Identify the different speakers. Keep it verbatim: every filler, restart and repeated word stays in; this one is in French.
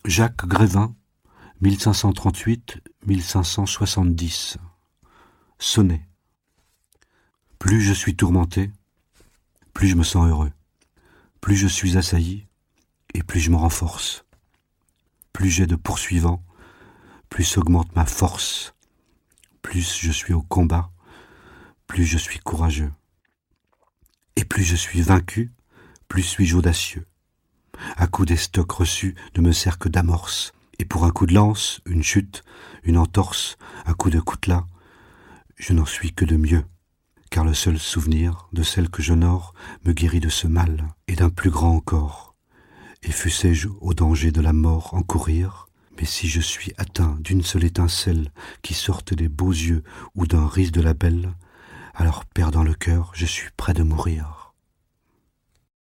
Speaker 1: Jacques Grévin, mille cinq cent trente-huit à mille cinq cent soixante-dix. Sonnet. Plus je suis tourmenté, plus je me sens heureux. Plus je suis assailli, et plus je me renforce. Plus j'ai de poursuivants, plus augmente ma force. Plus je suis au combat, plus je suis courageux. Et plus je suis vaincu, plus suis-je audacieux. À coup des stocks reçus ne me sert que d'amorce, et pour un coup de lance, une chute, une entorse, un coup de coutelas, je n'en suis que de mieux, car le seul souvenir de celle que j'honore me guérit de ce mal, et d'un plus grand encore. Et fussé-je au danger de la mort encourir, mais si je suis atteint d'une seule étincelle qui sorte des beaux yeux ou d'un ris de la belle, alors perdant le cœur, je suis près de mourir.